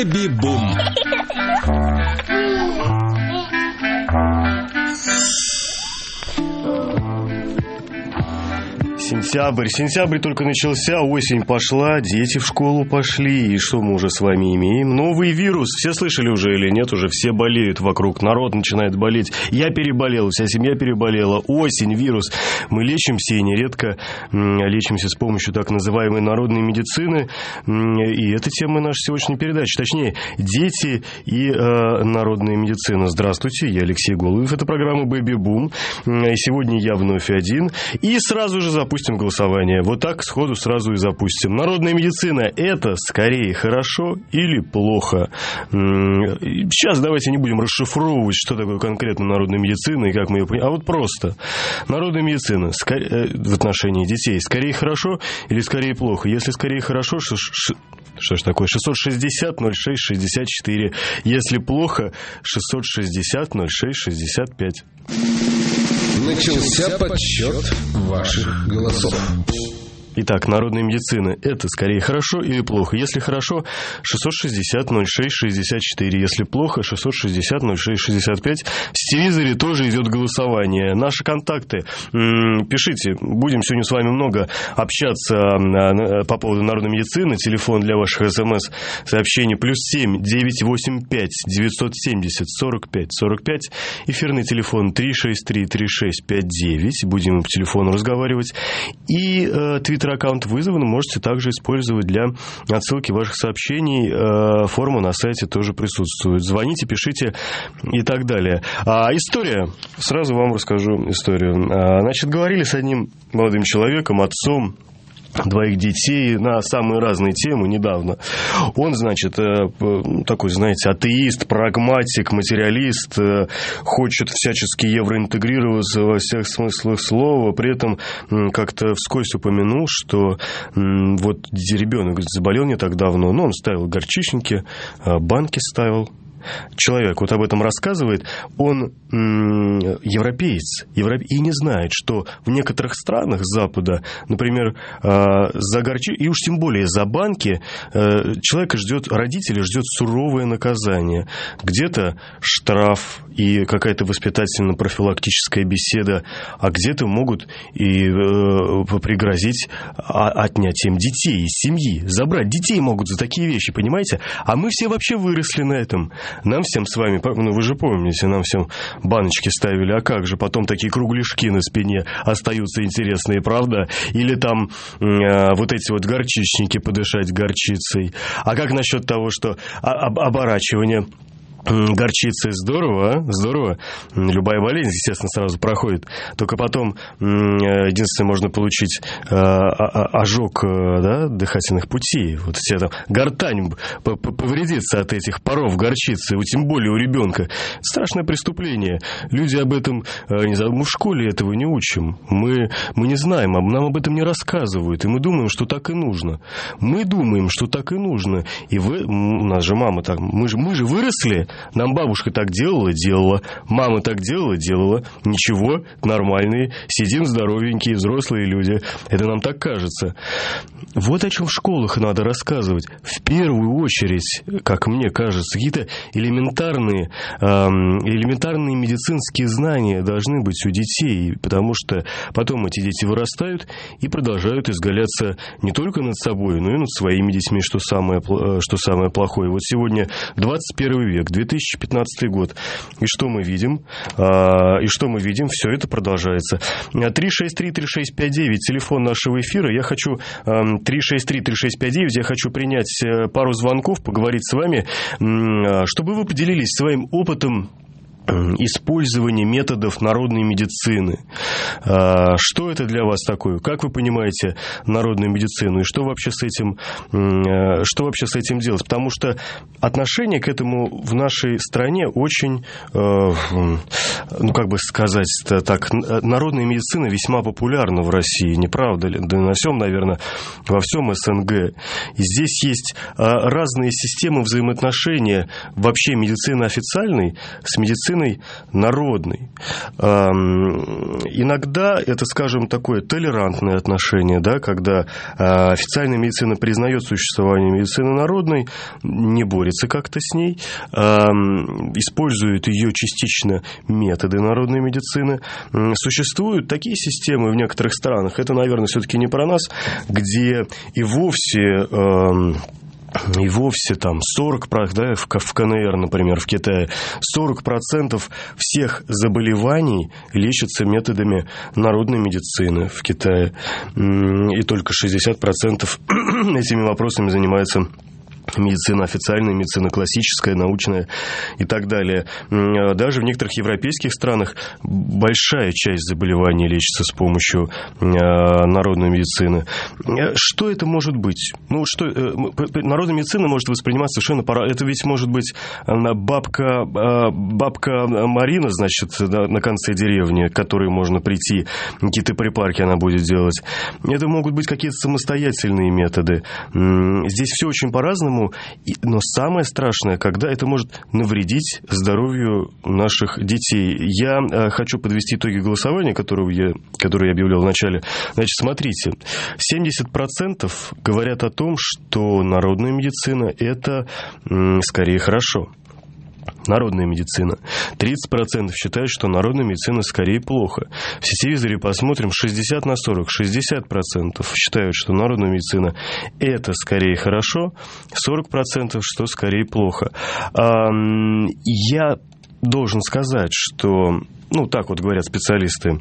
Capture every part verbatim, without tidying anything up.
Бэби-бум. Сентябрь. Сентябрь только начался, осень пошла, дети в школу пошли. И что мы уже с вами имеем? Новый вирус. Все слышали уже или нет? Уже все болеют вокруг. Народ начинает болеть. Я переболел, вся семья переболела. Осень, вирус. Мы лечимся и нередко лечимся с помощью так называемой народной медицины. И это тема нашей сегодняшней передачи. Точнее, дети и э, народная медицина. Здравствуйте, я Алексей Голубев. Это программа «Бэби-бум». И сегодня я вновь один. И сразу же запустим голосование. Вот так сходу сразу и запустим. Народная медицина – это скорее хорошо или плохо? Сейчас давайте не будем расшифровывать, что такое конкретно народная медицина и как мы ее понимаем. А вот просто. Народная медицина в отношении детей скорее хорошо или скорее плохо? Если скорее хорошо, что, что ж такое? шестьсот шестьдесят ноль шесть шестьдесят четыре. Если плохо, шестьсот шестьдесят ноль шесть шестьдесят пять. Начался подсчет ваших голосов. Итак, народная медицина – это скорее хорошо или плохо? Если хорошо, шестьсот шестьдесят ноль шесть шестьдесят четыре. Если плохо, шестьсот шестьдесят ноль шесть шестьдесят пять. В телевизоре тоже идет голосование. Наши контакты. Пишите. Будем сегодня с вами много общаться по поводу народной медицины. Телефон для ваших смс-сообщений плюс семь девятьсот восемьдесят пять девятьсот семьдесят сорок пять сорок пять. Эфирный телефон три шесть три три шесть пять девять. Будем по телефону разговаривать. И твиттер аккаунт вызован можете также использовать для отсылки ваших сообщений. Форма на сайте тоже присутствует. Звоните, пишите и так далее. А история. Сразу вам расскажу историю. Значит, говорили с одним молодым человеком, отцом двоих детей на самые разные темы недавно. Он, значит, такой, знаете, атеист, прагматик, материалист, хочет всячески евроинтегрироваться во всех смыслах слова, при этом как-то вскользь упомянул, что вот ребенок заболел не так давно, но он ставил горчичники, банки ставил. Человек вот об этом рассказывает, он м- европеец, европе... и не знает, что в некоторых странах Запада, например, э- за горчи... и уж тем более за банки, э- человека ждет, родителей ждет суровое наказание. Где-то штраф и какая-то воспитательно-профилактическая беседа, а где-то могут и э- пригрозить отнятием детей из семьи. Забрать детей могут за такие вещи, понимаете? А мы все вообще выросли на этом. Нам всем с вами, ну вы же помните, нам всем баночки ставили, а как же, потом такие кругляшки на спине остаются интересные, правда? Или там э, вот эти вот горчичники подышать горчицей. А как насчет того, что об- оборачивание горчицы здорово, а? Здорово. Любая болезнь, естественно, сразу проходит. Только потом, единственное, можно получить ожог, да, дыхательных путей. Вот тебе там гортань повредится от этих паров горчицы, тем более у ребенка. Страшное преступление. Люди об этом, не знаю, мы в школе этого не учим. Мы, мы не знаем, нам об этом не рассказывают. И мы думаем, что так и нужно. Мы думаем, что так и нужно. И вы, у нас же мама так, мы же, мы же выросли. Нам бабушка так делала, делала. Мама так делала, делала. Ничего, нормальные. Сидим здоровенькие, взрослые люди. Это нам так кажется. Вот о чем в школах надо рассказывать. В первую очередь, как мне кажется, какие-то элементарные, эм, элементарные медицинские знания должны быть у детей. Потому что потом эти дети вырастают и продолжают изгаляться не только над собой, но и над своими детьми, что самое, что самое плохое. Вот сегодня двадцать первый век, две тысячи пятнадцатый год. И что мы видим? И что мы видим? Все это продолжается. три шесть три три шесть пять девять, телефон нашего эфира. Я хочу... три шесть три три шесть пять девять. Я хочу принять пару звонков, поговорить с вами, чтобы вы поделились своим опытом использование методов народной медицины. Что это для вас такое? Как вы понимаете народную медицину? И что вообще с этим, что вообще с этим делать? Потому что отношение к этому в нашей стране очень, ну, как бы сказать так, народная медицина весьма популярна в России, не правда ли? Да и на всем, наверное, во всем СНГ. И здесь есть разные системы взаимоотношения вообще медицины официальной с медициной медициной народной. Иногда это, скажем, такое толерантное отношение, да, когда официальная медицина признает существование медицины народной, не борется как-то с ней, использует ее частично методы народной медицины. Существуют такие системы в некоторых странах, это, наверное, все-таки не про нас, где и вовсе... И вовсе там сорок процентов, да, в КНР, например, в Китае, сорок процентов всех заболеваний лечатся методами народной медицины в Китае. И только шестьдесят процентов этими вопросами занимается медицина официальная, медицина классическая, научная и так далее. Даже в некоторых европейских странах большая часть заболеваний лечится с помощью народной медицины. Что это может быть? Ну, что, народная медицина может восприниматься совершенно по-разному. Это ведь может быть бабка, бабка Марина, значит, на конце деревни, к которой можно прийти, какие-то припарки она будет делать. Это могут быть какие-то самостоятельные методы. Здесь все очень по-разному. Но самое страшное, когда это может навредить здоровью наших детей. Я хочу подвести итоги голосования, которое я, которое я объявлял в начале. Значит, смотрите, семьдесят процентов говорят о том, что народная медицина – это скорее хорошо. Народная медицина. тридцать процентов считают, что народная медицина скорее плохо. В сетевизоре посмотрим, шестьдесят на сорок. шестьдесят процентов считают, что народная медицина это скорее хорошо, сорок процентов, что скорее плохо. Я должен сказать, что... Ну, так вот говорят специалисты,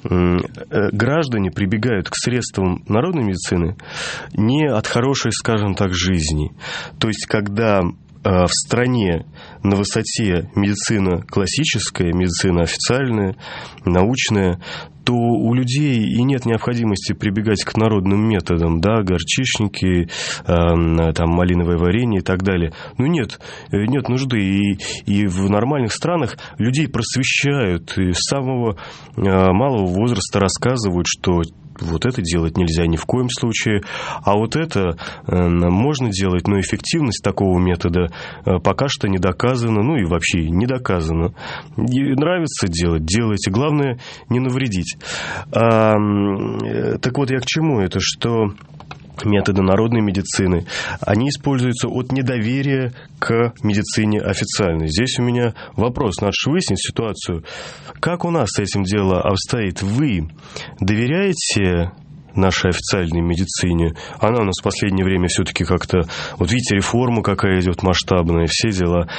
граждане прибегают к средствам народной медицины не от хорошей, скажем так, жизни. То есть, когда в стране на высоте медицина классическая, медицина официальная, научная, то у людей и нет необходимости прибегать к народным методам, да, горчичники, э, там, малиновое варенье и так далее. Ну, нет, нет нужды. И, и в нормальных странах людей просвещают, и с самого э, малого возраста рассказывают, что вот это делать нельзя ни в коем случае, а вот это э, можно делать, но эффективность такого метода э, пока что не доказана, ну и вообще не доказана. И нравится делать, делайте, главное не навредить. А, э, так вот я к чему это, что методы народной медицины, они используются от недоверия к медицине официальной. Здесь у меня вопрос, надо же выяснить ситуацию. Как у нас с этим дело обстоит? Вы доверяете нашей официальной медицине? Она у нас в последнее время все-таки как-то... Вот видите, реформа какая идет масштабная, все дела.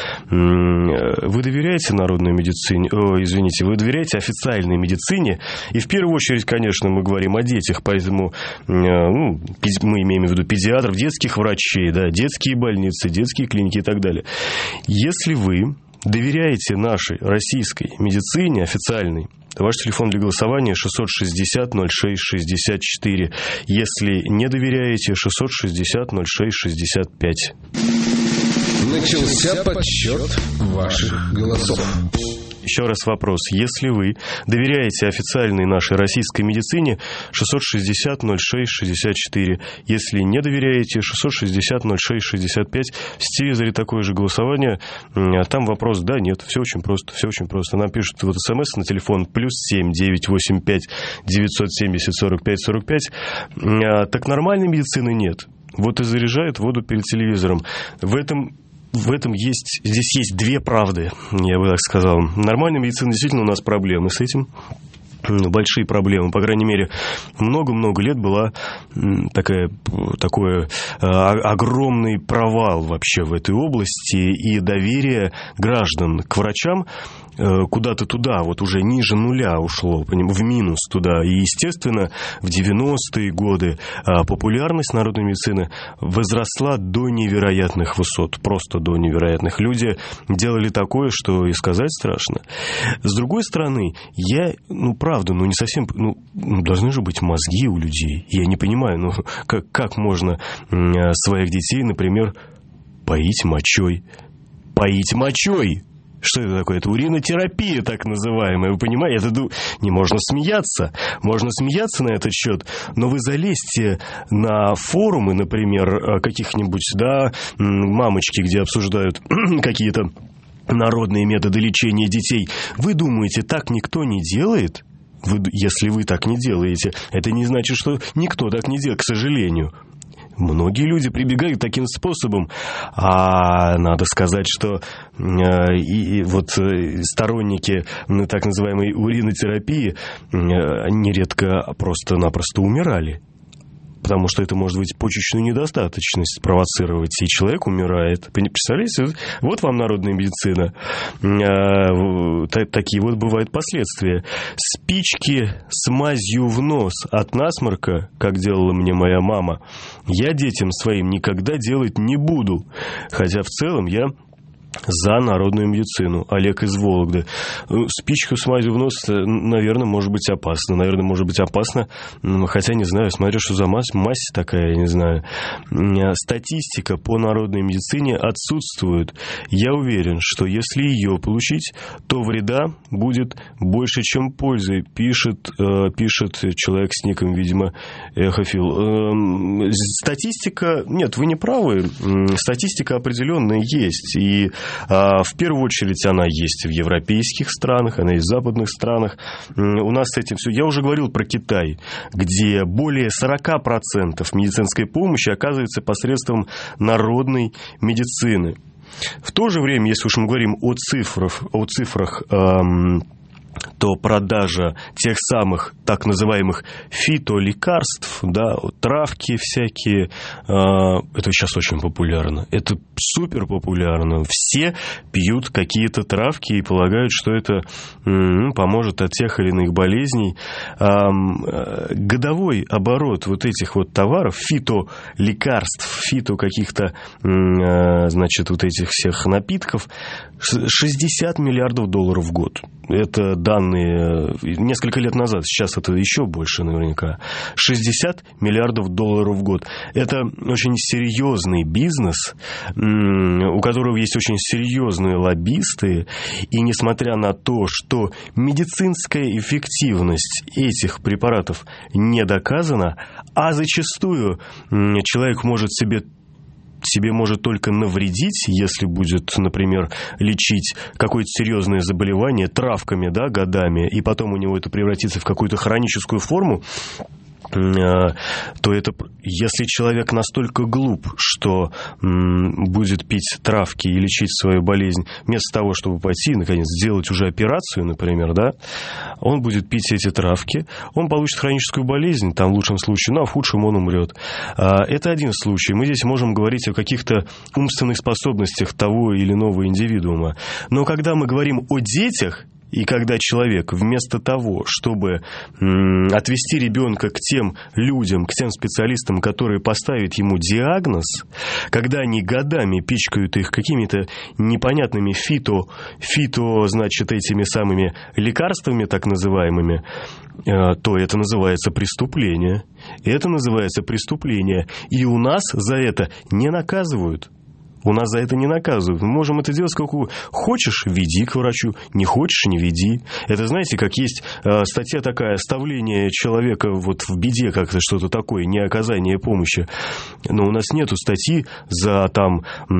Вы доверяете народной медицине? О, извините, вы доверяете официальной медицине? И в первую очередь, конечно, мы говорим о детях, поэтому ну, мы имеем в виду педиатров, детских врачей, да, детские больницы, детские клиники и так далее. Если вы доверяете нашей российской медицине официальной, ваш телефон для голосования шестьсот шестьдесят ноль шесть шестьдесят четыре. Если не доверяете, шестьсот шестьдесят ноль шесть шестьдесят пять. Начался подсчет ваших голосов. Еще раз вопрос. Если вы доверяете официальной нашей российской медицине, шестьсот шестьдесят ноль шесть шестьдесят четыре. Если не доверяете, шестьсот шестьдесят ноль шесть шестьдесят пять. В сетевизоре такое же голосование. Там вопрос да, нет. Все очень просто. Все очень просто. Нам пишут вот смс на телефон плюс семь девятьсот восемьдесят пять девятьсот семьдесят сорок пять сорок пять. Так нормальной медицины нет. Вот и заряжают воду перед телевизором. В этом... В этом есть, здесь есть две правды, я бы так сказал. Нормальная медицина, действительно, у нас проблемы с этим. Большие проблемы. По крайней мере, много-много лет была такая, такой огромный провал вообще в этой области. И доверие граждан к врачам куда-то туда, вот уже ниже нуля ушло, в минус туда. И, естественно, в девяностые годы популярность народной медицины возросла до невероятных высот, просто до невероятных. Люди делали такое, что и сказать страшно. С другой стороны, я, ну, правда, ну, не совсем, ну, должны же быть мозги у людей. Я не понимаю, ну, как, как можно своих детей, например, поить мочой? Поить мочой! Что это такое? Это уринотерапия, так называемая. Вы понимаете, это не можно смеяться. Можно смеяться на этот счет, но вы залезьте на форумы, например, каких-нибудь, да, мамочки, где обсуждают какие-то народные методы лечения детей. Вы думаете, так никто не делает? Вы, если вы так не делаете, это не значит, что никто так не делает, к сожалению. Многие люди прибегают таким способом, а надо сказать, что э, и, и вот сторонники так называемой уринотерапии э, нередко просто-напросто умирали. Потому что это может быть почечную недостаточность спровоцировать, и человек умирает. Представляете, вот вам народная медицина. Такие вот бывают последствия. Спички с мазью в нос от насморка, как делала мне моя мама, я детям своим никогда делать не буду. Хотя в целом я за народную медицину. Олег из Вологды. Спичку с мазью в нос, наверное, может быть опасно. Наверное, может быть опасно. Хотя, не знаю, смотрю, что за мазь. Мазь такая, я не знаю. Статистика по народной медицине отсутствует. Я уверен, что если ее получить, то вреда будет больше, чем пользы. Пишет, пишет человек с ником, видимо, Эхофил. Статистика... Нет, вы не правы. Статистика определенная есть. И в первую очередь она есть в европейских странах, она есть в западных странах. У нас с этим все. Я уже говорил про Китай, где более сорок процентов медицинской помощи оказывается посредством народной медицины. В то же время, если уж мы говорим о цифрах, о цифрах эм, то продажа тех самых так называемых фитолекарств, да, травки всякие, э, это сейчас очень популярно. Это супер популярно. Все пьют какие-то травки и полагают, что это м, поможет от тех или иных болезней. Э, э, годовой оборот вот этих вот товаров, фитолекарств, фито каких-то, э, значит, вот этих всех напитков, шестьдесят миллиардов долларов в год. Это данные несколько лет назад, сейчас это еще больше наверняка. шестьдесят миллиардов долларов в год. Это очень серьезный бизнес, у которого есть очень серьезные лоббисты, и несмотря на то, что медицинская эффективность этих препаратов не доказана, а зачастую человек может себе себе может только навредить, если будет, например, лечить какое-то серьезное заболевание травками, да, годами, и потом у него это превратится в какую-то хроническую форму, то это, если человек настолько глуп, что м, будет пить травки и лечить свою болезнь, вместо того, чтобы пойти, наконец, сделать уже операцию, например, да, он будет пить эти травки, он получит хроническую болезнь, там в лучшем случае, ну, а в худшем он умрет. Это один случай. Мы здесь можем говорить о каких-то умственных способностях того или иного индивидуума. Но когда мы говорим о детях, и когда человек вместо того, чтобы м, отвести ребенка к тем людям, к тем специалистам, которые поставят ему диагноз, когда они годами пичкают их какими-то непонятными фито, фито, значит, этими самыми лекарствами так называемыми, э, то это называется преступление. Это называется преступление. И у нас за это не наказывают. У нас за это не наказывают. Мы можем это делать как хочешь, веди к врачу, не хочешь, не веди. Это, знаете, как есть э, статья такая, оставление человека вот в беде, как-то что-то такое, не оказание помощи. Но у нас нету статьи за там э,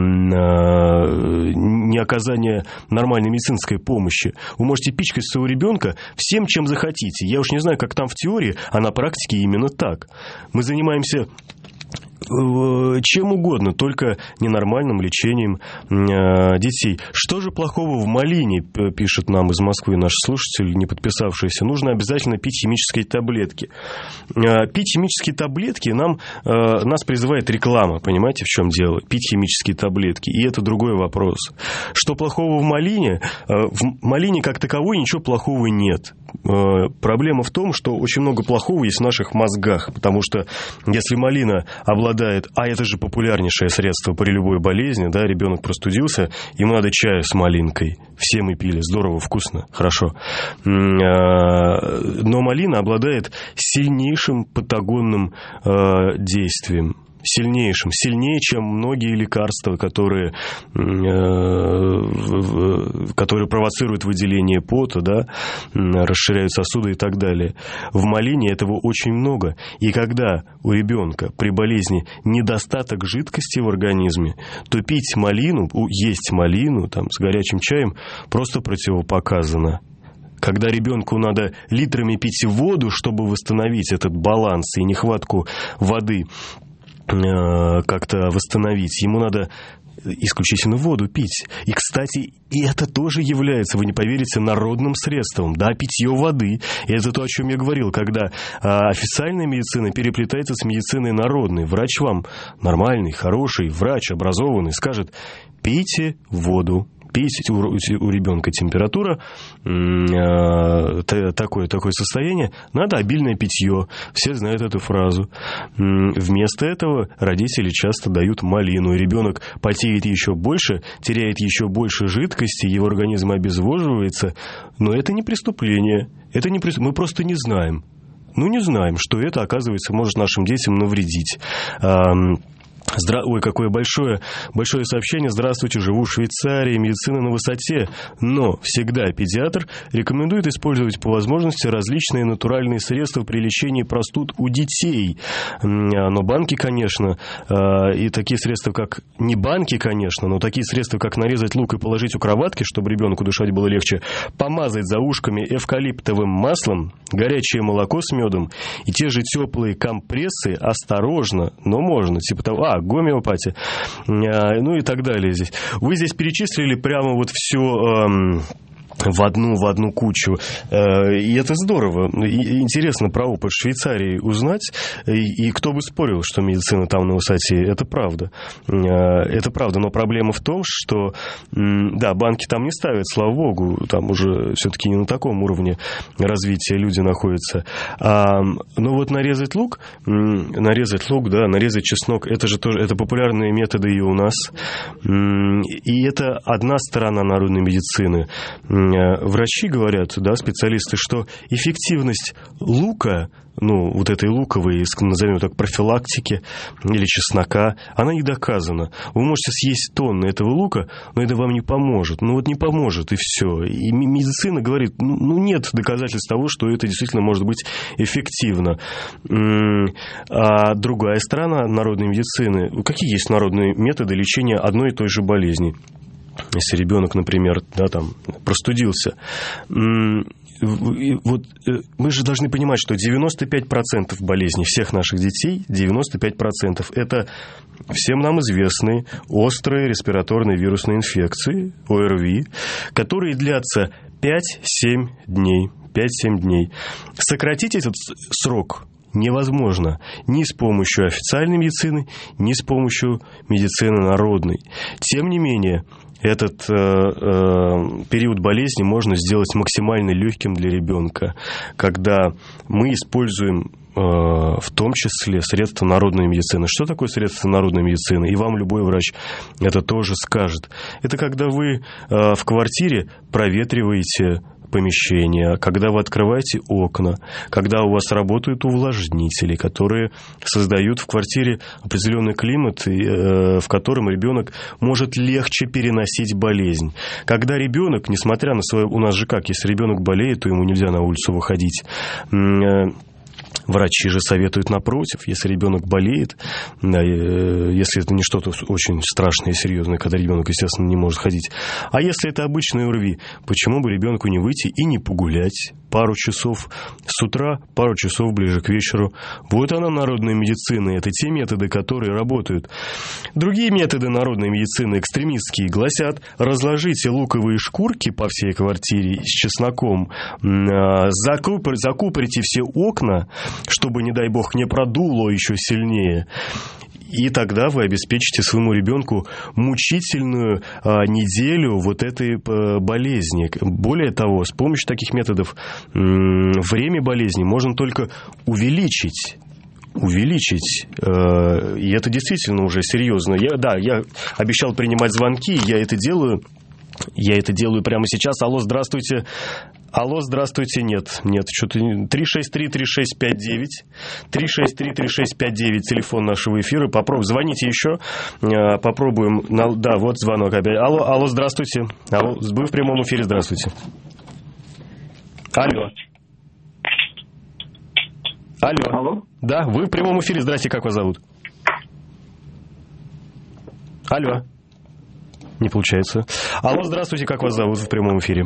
неоказание нормальной медицинской помощи. Вы можете пичкать своего ребенка всем, чем захотите. Я уж не знаю, как там в теории, а на практике именно так. Мы занимаемся чем угодно, только ненормальным лечением э, детей. Что же плохого в малине, пишет нам из Москвы наш слушатель, не подписавшийся. Нужно обязательно пить химические таблетки. Э, пить химические таблетки нам, э, нас призывает реклама, понимаете, в чем дело? Пить химические таблетки. И это другой вопрос. Что плохого в малине? Э, в малине как таковой ничего плохого нет. Э, проблема в том, что очень много плохого есть в наших мозгах, потому что если малина обладает, а это же популярнейшее средство при любой болезни, да, ребенок простудился, ему надо чаю с малинкой. Все мы пили, здорово, вкусно, хорошо. Но малина обладает сильнейшим патагонным действием. сильнейшим, сильнее, чем многие лекарства, которые, которые провоцируют выделение пота, да, расширяют сосуды и так далее. В малине этого очень много. И когда у ребенка при болезни недостаток жидкости в организме, то пить малину, есть малину там, с горячим чаем просто противопоказано. Когда ребенку надо литрами пить воду, чтобы восстановить этот баланс и нехватку воды э, как-то восстановить, ему надо исключительно воду пить. И, кстати, и это тоже является, вы не поверите, народным средством. Да, питье воды. И это то, о чем я говорил, когда а, официальная медицина переплетается с медициной народной. Врач вам нормальный, хороший, врач образованный скажет: пейте воду. Пить, у, у ребенка температура, э, такое, такое состояние, надо обильное питье. Все знают эту фразу. Вместо этого родители часто дают малину. Ребенок потеет еще больше, теряет еще больше жидкости, его организм обезвоживается. Но это не преступление. Это не преступ... Мы просто не знаем. Ну, не знаем, что это, оказывается, может нашим детям навредить. Здра... Ой, какое большое, большое сообщение. Здравствуйте, живу в Швейцарии, медицина на высоте. Но всегда педиатр рекомендует использовать по возможности различные натуральные средства при лечении простуд у детей. Но банки, конечно, и такие средства, как... Не банки, конечно, но такие средства, как нарезать лук и положить у кроватки, чтобы ребенку дышать было легче, помазать за ушками эвкалиптовым маслом, горячее молоко с медом и те же теплые компрессы, осторожно, но можно. Типа того... А, гомеопатия, ну и так далее здесь. Вы здесь перечислили прямо вот все... Эм... в одну, в одну кучу. И это здорово. И интересно про опыт Швейцарии узнать. И, и кто бы спорил, что медицина там на высоте. Это правда. Это правда. Но проблема в том, что да, банки там не ставят, слава богу. Там уже все-таки не на таком уровне развития люди находятся. А, но вот нарезать лук, нарезать лук, да, нарезать чеснок, это же тоже это популярные методы и у нас. И это одна сторона народной медицины. Врачи говорят, да, специалисты, что эффективность лука, ну, вот этой луковой, назовем так, профилактики или чеснока, она не доказана. Вы можете съесть тонны этого лука, но это вам не поможет. Ну, вот не поможет, и все. И медицина говорит, ну, нет доказательств того, что это действительно может быть эффективно. А другая сторона народной медицины, какие есть народные методы лечения одной и той же болезни? Если ребенок, например, да, там, простудился, вот мы же должны понимать, что девяносто пять процентов болезней всех наших детей, девяносто пять процентов это всем нам известные острые респираторные вирусные инфекции, ОРВИ, которые длятся пять-семь дней. пять-семь дней. Сократить этот срок невозможно ни с помощью официальной медицины, ни с помощью медицины народной. Тем не менее, этот э, э, период болезни можно сделать максимально легким для ребенка, когда мы используем э, в том числе средства народной медицины. Что такое средства народной медицины? И вам любой врач это тоже скажет. Это когда вы э, в квартире проветриваете помещения, когда вы открываете окна, когда у вас работают увлажнители, которые создают в квартире определенный климат, в котором ребенок может легче переносить болезнь. Когда ребенок, несмотря на свое... У нас же как, если ребенок болеет, то ему нельзя на улицу выходить. Врачи же советуют напротив, если ребенок болеет, да, если это не что-то очень страшное и серьезное, когда ребенок, естественно, не может ходить. А если это обычный ОРВИ, почему бы ребенку не выйти и не погулять пару часов с утра, пару часов ближе к вечеру? Вот она, народная медицина, это те методы, которые работают. Другие методы народной медицины, экстремистские, гласят: разложите луковые шкурки по всей квартире с чесноком, закупорите все окна, чтобы, не дай бог, не продуло еще сильнее. И тогда вы обеспечите своему ребенку мучительную а, неделю вот этой а, болезни. Более того, с помощью таких методов м- время болезни можно только увеличить. увеличить. И это действительно уже серьезно. Я, да, я обещал принимать звонки, я это делаю. Я это делаю прямо сейчас. Алло, здравствуйте. Алло, здравствуйте. Нет, нет, что-то... три шесть три три шесть пять девять. три шесть три три шесть пять девять, телефон нашего эфира. Попробуем. Звоните еще. Попробуем. Да, вот звонок опять. Алло, алло, здравствуйте. Алло, вы в прямом эфире, здравствуйте. Алло. Алло. Алло. Да, вы в прямом эфире. Здрасте, как вас зовут? Алло. Не получается. Алло, здравствуйте, как вас зовут в прямом эфире?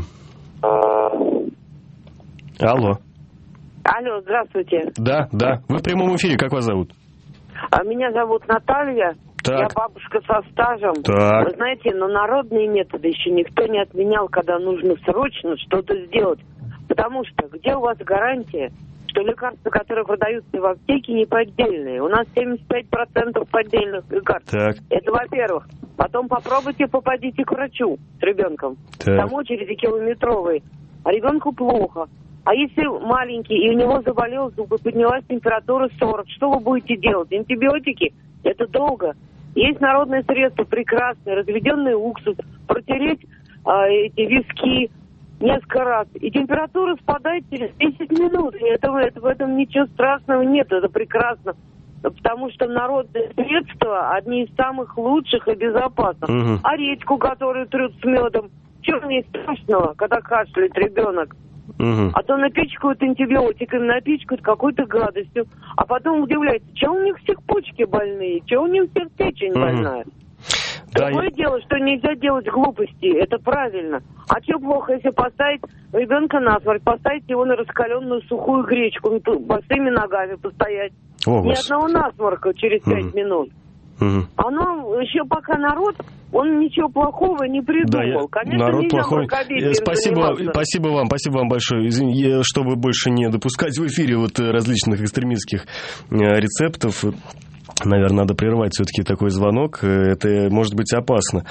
Алло. Алло, здравствуйте. Да, да. Вы в прямом эфире, как вас зовут? А меня зовут Наталья. Так. Я бабушка со стажем. Так. Вы знаете, но народные методы еще никто не отменял, когда нужно срочно что-то сделать. Потому что где у вас гарантия, что лекарства, которые продаются в аптеке, не поддельные? У нас семьдесят пять процентов поддельных лекарств. Так. Это во-первых. Потом попробуйте, попадите к врачу с ребенком. Так. Там очереди километровые. А ребенку плохо. А если маленький, и у него заболел зуб, и поднялась температура сорок, что вы будете делать? Антибиотики? Это долго. Есть народные средства прекрасные, разведенный уксус, протереть а, эти виски несколько раз. И температура спадает через десять минут. И этого, это, в этом ничего страшного нет, это прекрасно. Потому что народные средства одни из самых лучших и безопасных. Угу. А редьку, которую трют с медом, чего в ней страшного, когда кашляет ребенок? Угу. А то напичкают антибиотиками, напичкают какой-то гадостью, а потом удивляются, что у них всех почки больные, что у них всех печень угу. больная. Да, Другое я... дело, что нельзя делать глупости, это правильно. А что плохо, если поставить ребенка насмерть, поставить его на раскаленную сухую гречку, босыми ногами постоять. О, Ни вас... одного насморка через пять угу. минут. Угу. Оно еще пока народ, он ничего плохого не придумал. Да, Конечно, народ нельзя плохой. Спасибо, спасибо вам, спасибо вам большое. Извини, чтобы больше не допускать в эфире вот различных экстремистских рецептов. Наверное, надо прервать все-таки такой звонок. Это может быть опасно.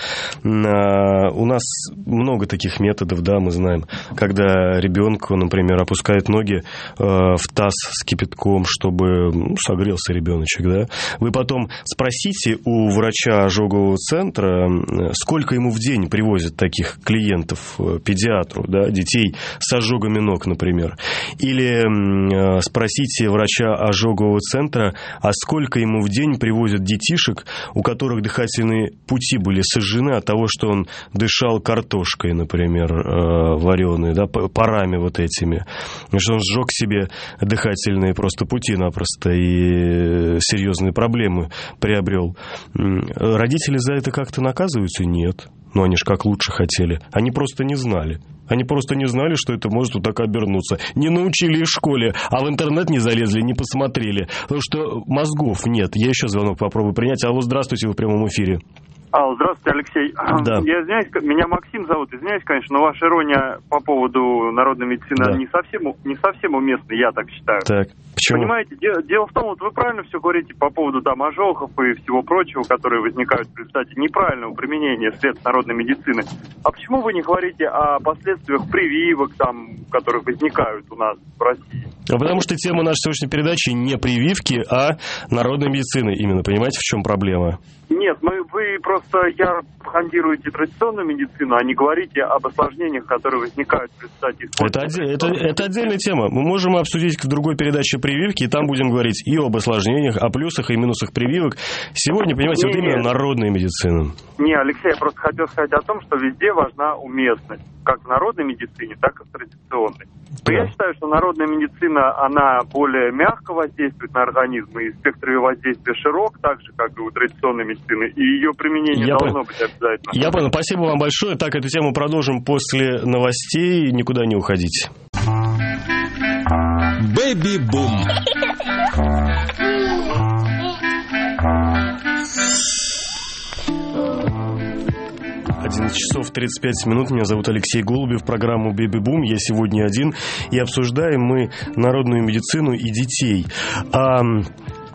У нас много таких методов, да, мы знаем. Когда ребенку, например, опускают ноги в таз с кипятком, чтобы ну, согрелся ребеночек, да. Вы потом спросите у врача ожогового центра, сколько ему в день привозят таких клиентов педиатру, да, детей с ожогами ног, например. Или спросите врача ожогового центра, а сколько ему в день привозят детишек, у которых дыхательные пути были сожжены от того, что он дышал картошкой, например, вареной, да, парами вот этими. Что он сжег себе дыхательные просто пути-напросто и серьезные проблемы приобрел. Родители за это как-то наказываются? Нет. Но они ж как лучше хотели. Они просто не знали. Они просто не знали, что это может вот так обернуться. Не научили в школе, а в интернет не залезли, не посмотрели. Потому что мозгов нет. Я еще звонок попробую принять. Алло, здравствуйте, вы в прямом эфире. Алло, здравствуйте, Алексей. Да. Я извиняюсь, меня Максим зовут, извиняюсь, конечно, но ваша ирония по поводу народной медицины, да, не совсем, не совсем уместна, я так считаю. Так, почему? Понимаете, дело, дело в том, вот вы правильно все говорите по поводу там ожогов и всего прочего, которые возникают в результате неправильного применения средств народной медицины. А почему вы не говорите о последствиях прививок, там, которые возникают у нас в России? А потому что тема нашей сегодняшней передачи не прививки, а народной медицины именно. Понимаете, в чем проблема? Нет, мы, вы просто яро пропагандируете традиционную медицину, а не говорите об осложнениях, которые возникают в результате использования. Это, это, это отдельная тема. Мы можем обсудить в другой передаче прививки, и там будем говорить и об осложнениях, о плюсах и минусах прививок. Сегодня, понимаете, не, вот именно народная медицина. Не, Алексей, я просто хотел сказать о том, что везде важна уместность. Как в народной медицине, так и в традиционной. Да. Я считаю, что народная медицина, она более мягко воздействует на организм, и спектр ее воздействия широк, так же, как и у традиционной медицины, и ее применение я должно понял. быть обязательно. Я понял, спасибо вам большое. Так, эту тему продолжим после новостей, никуда не уходите. Бэби-бум. одиннадцать часов тридцать пять минут. Меня зовут Алексей Голубев. Программу «Бэби-бум». Я сегодня один. И обсуждаем мы народную медицину и детей. А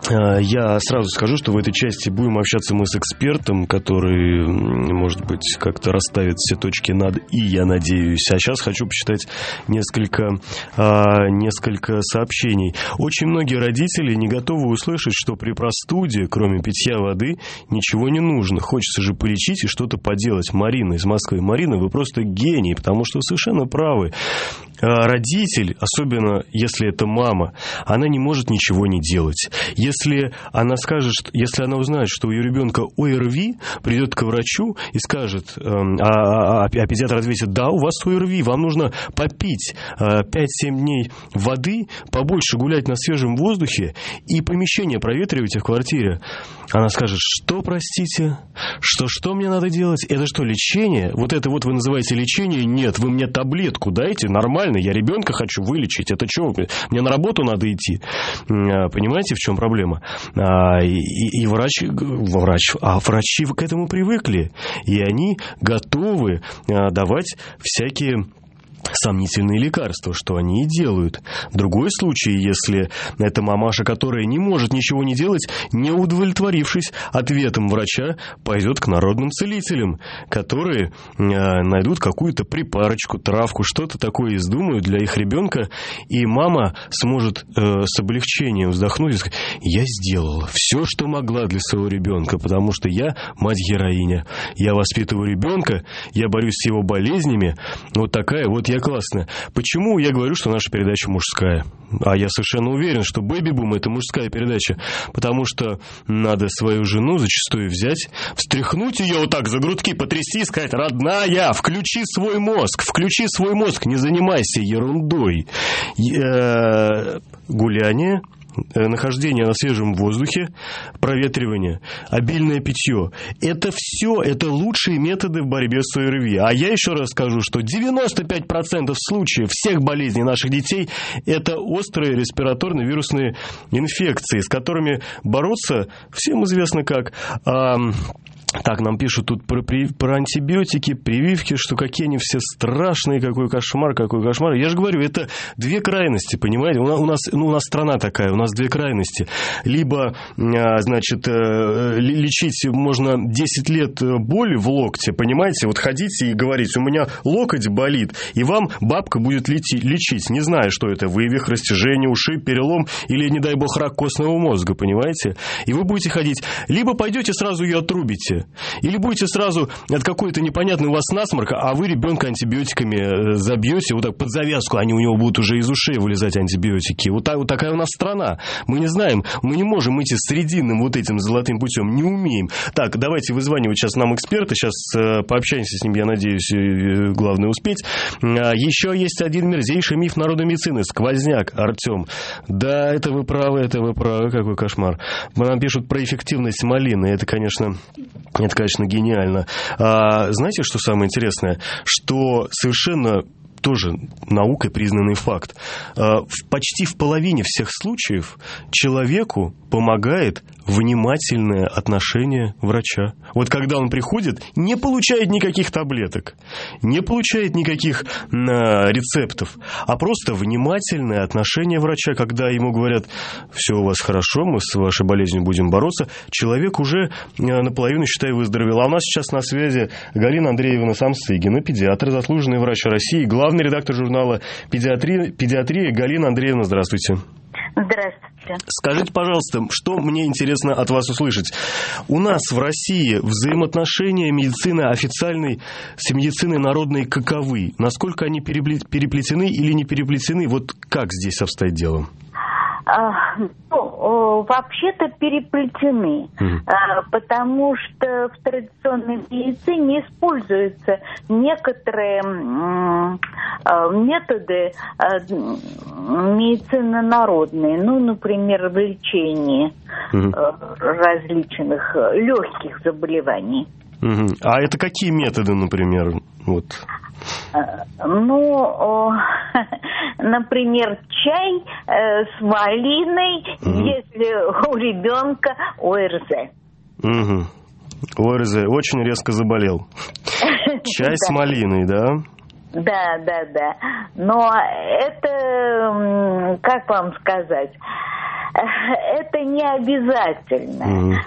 Я сразу скажу, что в этой части будем общаться мы с экспертом, который, может быть, как-то расставит все точки над «и», я надеюсь. А сейчас хочу почитать несколько, несколько сообщений. Очень многие родители не готовы услышать, что при простуде, кроме питья воды, ничего не нужно. Хочется же полечить и что-то поделать. Марина из Москвы. Марина, вы просто гений, потому что вы совершенно правы. Родитель, особенно если это мама, она не может ничего не делать. Если она скажет, если она узнает, что у ее ребенка ОРВИ, придет к врачу и скажет, а, а, а педиатр ответит: да, у вас ОРВИ, вам нужно попить пять-семь дней воды, побольше гулять на свежем воздухе и помещение проветривайте в квартире. Она скажет: что, простите, что, что мне надо делать? Это что, лечение? Вот это вот вы называете лечение? Нет, вы мне таблетку дайте, нормально. Я ребенка хочу вылечить. Это что? Мне на работу надо идти. Понимаете, в чем проблема? И, и, и врач, врач, а врачи к этому привыкли. И они готовы давать всякие сомнительные лекарства, что они и делают. Другой случай, если это мамаша, которая не может ничего не делать, не удовлетворившись ответом врача, пойдет к народным целителям, которые э, найдут какую-то припарочку, травку, что-то такое издумают для их ребенка, и мама сможет э, с облегчением вздохнуть и сказать: я сделала все, что могла для своего ребенка, потому что я мать-героиня. Я воспитываю ребенка, я борюсь с его болезнями. Вот такая вот я классная. Почему я говорю, что наша передача мужская? А я совершенно уверен, что «Бэби-бум» — это мужская передача. Потому что надо свою жену зачастую взять, встряхнуть ее вот так за грудки, потрясти и сказать: родная, включи свой мозг, включи свой мозг, не занимайся ерундой. Гуляние, нахождение на свежем воздухе, проветривание, обильное питье. Это все, это лучшие методы в борьбе с ОРВИ. А я еще раз скажу, что девяносто пять процентов случаев всех болезней наших детей – это острые респираторно-вирусные инфекции, с которыми бороться всем известно как. Так, нам пишут тут про, про антибиотики, прививки, что какие они все страшные, какой кошмар, какой кошмар. Я же говорю, это две крайности, понимаете? У нас, ну, у нас страна такая, у нас две крайности. Либо, значит, лечить можно десять лет боли в локте, понимаете? Вот ходите и говорите: у меня локоть болит, и вам бабка будет лечить, не зная, что это вывих, растяжение, ушиб, перелом или, не дай бог, рак костного мозга, понимаете? И вы будете ходить, либо пойдете сразу ее отрубите, или будете сразу от какой-то непонятной у вас насморк, а вы ребенка антибиотиками забьете, вот так под завязку, они у него будут уже из ушей вылезать антибиотики. Вот, так, вот такая у нас страна. Мы не знаем, мы не можем идти срединным вот этим золотым путем, не умеем. Так, давайте вызванивать сейчас нам эксперта, сейчас э, пообщаемся с ним, я надеюсь, э, главное успеть. А, еще есть один мерзейший миф народной медицины — сквозняк, Артем. Да, это вы правы, это вы правы, какой кошмар. Нам пишут про эффективность малины, это, конечно... Это, конечно, гениально. А, знаете, что самое интересное? Что совершенно тоже наукой признанный факт. А, в, почти в половине всех случаев человеку помогает внимательное отношение врача. Вот когда он приходит, не получает никаких таблеток, не получает никаких а, рецептов, а просто внимательное отношение врача, когда ему говорят: все у вас хорошо, мы с вашей болезнью будем бороться, человек уже а, наполовину, считай, выздоровел. А у нас сейчас на связи Галина Андреевна Самсыгина, педиатр, заслуженный врач России, главный редактор журнала «Педиатрия». Педиатрия. Галина Андреевна, здравствуйте. Здравствуйте. Скажите, пожалуйста, что мне интересно от вас услышать. У нас в России взаимоотношения медицины официальной с медициной народной каковы? Насколько они переплетены или не переплетены? Вот как здесь обстоит дело? А, ну, вообще-то переплетены, mm. а, потому что в традиционной медицине используются некоторые м, а, методы а, медицины народной, ну, например, в лечении mm. а, различных легких заболеваний. Mm-hmm. А это какие методы, например? Вот. Ну, например, чай с малиной, угу. если у ребенка ОРЗ. Угу. ОРЗ очень резко заболел. Чай с малиной, да? Да, да, да. Но это, как вам сказать, Это не обязательно. Mm-hmm.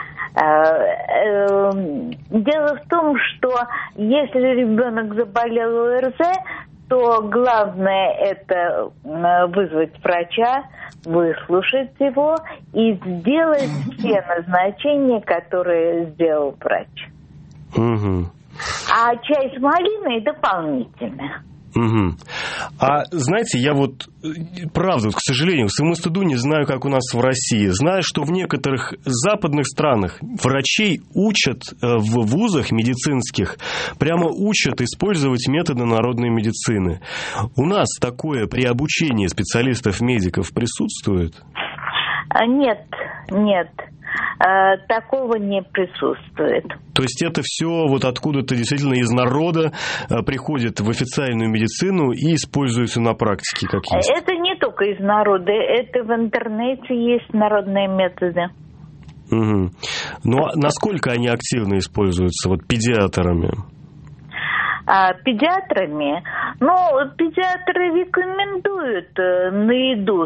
Дело в том, что если ребенок заболел ОРЗ, то главное это вызвать врача, выслушать его и сделать все назначения, которые сделал врач. Угу. А чай с малиной дополнительно. Угу. А знаете, я вот, правда, к сожалению, к своему стыду не знаю, как у нас в России. Знаю, что в некоторых западных странах врачей учат в вузах медицинских, прямо учат использовать методы народной медицины. У нас такое при обучении специалистов-медиков присутствует? Нет, нет. Такого не присутствует. То есть это все вот откуда-то действительно из народа приходит в официальную медицину и используется на практике как есть? Это не только из народа, это в интернете есть народные методы. Угу. Ну, а насколько они активно используются вот педиатрами? А педиатрами, ну, педиатры рекомендуют наряду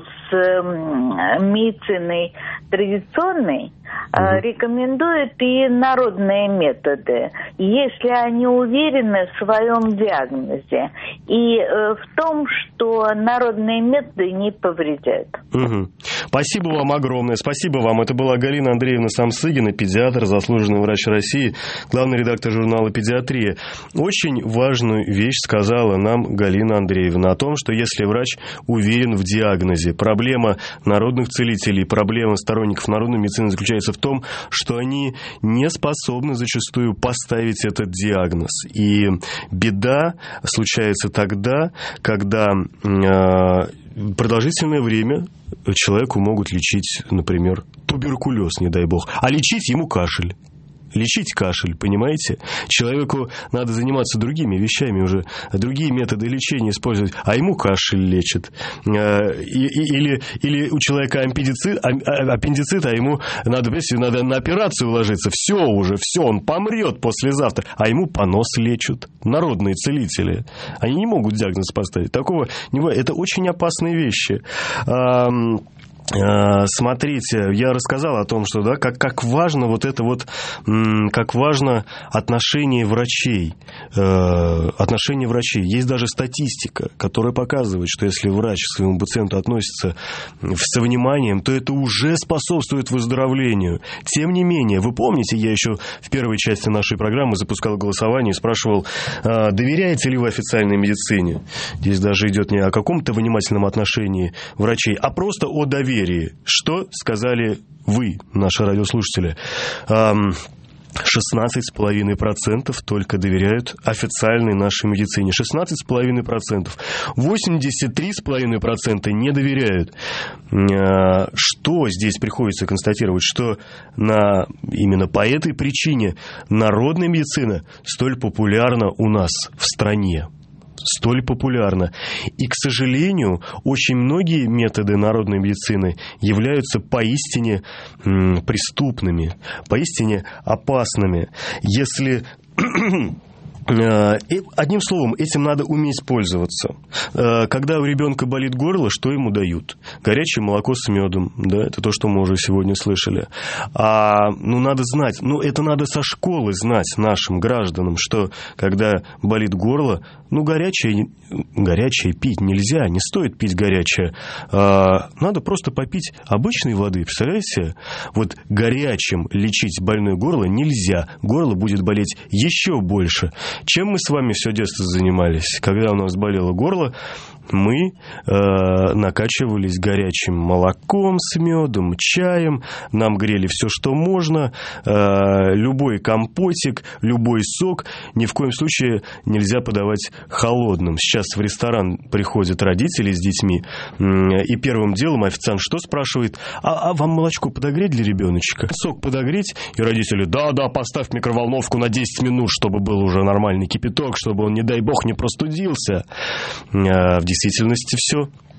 с медициной традиционной, mm-hmm. рекомендуют и народные методы, если они уверены в своем диагнозе и в том, что народные методы не повредят. Угу. Спасибо вам огромное. Спасибо вам. Это была Галина Андреевна Самсыгина, педиатр, заслуженный врач России, главный редактор журнала «Педиатрия». Очень важную вещь сказала нам Галина Андреевна о том, что если врач уверен в диагнозе, проблема народных целителей, проблема сторонников народной медицины заключается в том, что они не способны зачастую поставить этот диагноз. И беда случается тогда, когда э, продолжительное время человеку могут лечить, например, туберкулез, не дай бог, а лечить ему кашель. Лечить кашель, понимаете? Человеку надо заниматься другими вещами уже, другие методы лечения использовать, а ему кашель лечат. Или, или у человека аппендицит, аппендицит, а ему надо, надо на операцию ложиться. Все уже, все, он помрет послезавтра, а ему понос лечат. Народные целители. Они не могут диагноз поставить. Такого не бывает. Это очень опасные вещи. Смотрите, я рассказал о том, что да, как, как важно вот это вот, как важно отношение врачей, э, отношение врачей. Есть даже статистика, которая показывает, что если врач к своему пациенту относится со вниманием, то это уже способствует выздоровлению. Тем не менее, вы помните, я еще в первой части нашей программы запускал голосование и спрашивал, э, доверяете ли вы официальной медицине? Здесь даже идет не о каком-то внимательном отношении врачей, а просто о доверии. Что сказали вы, наши радиослушатели? шестнадцать целых пять десятых процента только доверяют официальной нашей медицине. шестнадцать целых пять десятых процента. восемьдесят три целых пять десятых процента не доверяют. Что здесь приходится констатировать? Что на, именно по этой причине народная медицина столь популярна у нас в стране. Столь популярна. И, к сожалению, очень многие методы народной медицины являются поистине м, преступными, поистине опасными. Если... Одним словом, этим надо уметь пользоваться. Когда у ребенка болит горло, что ему дают? Горячее молоко с медом, да, это то, что мы уже сегодня слышали. А, ну, надо знать, ну, это надо со школы знать нашим гражданам, что когда болит горло, ну, горячее, горячее пить нельзя, не стоит пить горячее. А, надо просто попить обычной воды, представляете? Вот горячим лечить больное горло нельзя, горло будет болеть еще больше. Чем мы с вами все детство занимались? Когда у нас болело горло, мы э, накачивались горячим молоком с медом, чаем, нам грели все, что можно, э, любой компотик, любой сок. Ни в коем случае нельзя подавать холодным. Сейчас в ресторан приходят родители с детьми, э, и первым делом официант что спрашивает? А, а вам молочко подогреть для ребеночка? Сок подогреть? И родители, да-да, поставь микроволновку на десять минут, чтобы был уже нормальный кипяток, чтобы он, не дай бог, не простудился. Э, в действительности все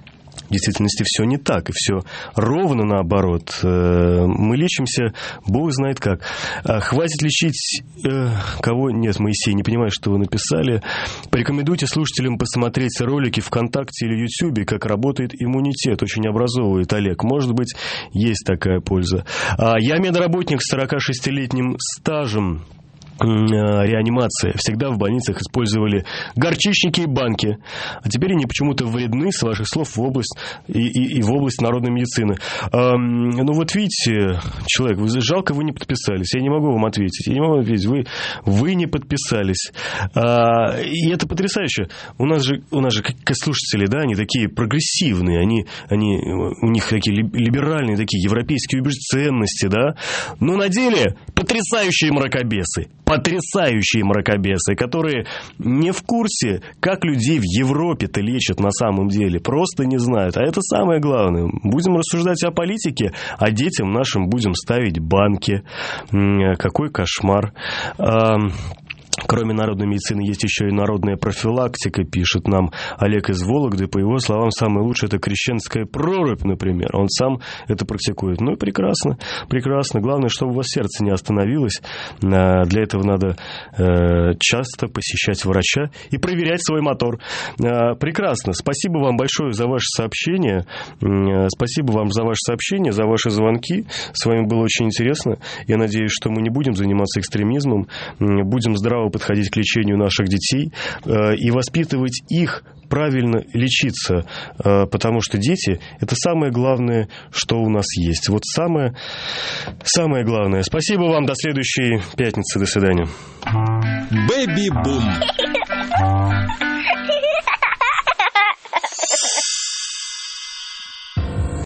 В действительности все не так, и все ровно наоборот. Мы лечимся, Бог знает как. Хватит лечить... Кого? Нет, Моисей, не понимаю, что вы написали. Порекомендуйте слушателям посмотреть ролики ВКонтакте или Ютьюбе, как работает иммунитет. Очень образовывает, Олег. Может быть, есть такая польза. Я медработник с сорокашестилетним стажем реанимации. Всегда в больницах использовали горчичники и банки. А теперь они почему-то вредны, с ваших слов, в область и, и, и в область народной медицины. А, ну вот видите, человек, вы, жалко, вы не подписались. Я не могу вам ответить. Я не могу ответить. Вы, вы не подписались. А, и это потрясающе. У нас же, у нас же как слушатели, да, они такие прогрессивные, они, они, у них такие либеральные, такие европейские ценности, да. Но на деле потрясающие мракобесы. Потрясающие мракобесы, которые не в курсе, как людей в Европе-то лечат на самом деле. Просто не знают. А это самое главное. Будем рассуждать о политике, а детям нашим будем ставить банки. Какой кошмар. Кроме народной медицины есть еще и народная профилактика, пишет нам Олег из Вологды. По его словам, самое лучшее — это крещенская прорубь, например. Он сам это практикует. Ну и прекрасно, прекрасно. Главное, чтобы у вас сердце не остановилось. Для этого надо часто посещать врача и проверять свой мотор. Прекрасно. Спасибо вам большое за ваше сообщение. Спасибо вам за ваше сообщение, за ваши звонки. С вами было очень интересно. Я надеюсь, что мы не будем заниматься экстремизмом. Будем здраво подходить к лечению наших детей э, и воспитывать их правильно лечиться, э, потому что дети – это самое главное, что у нас есть. Вот самое, самое главное. Спасибо вам. До следующей пятницы. До свидания. Бэби-бум.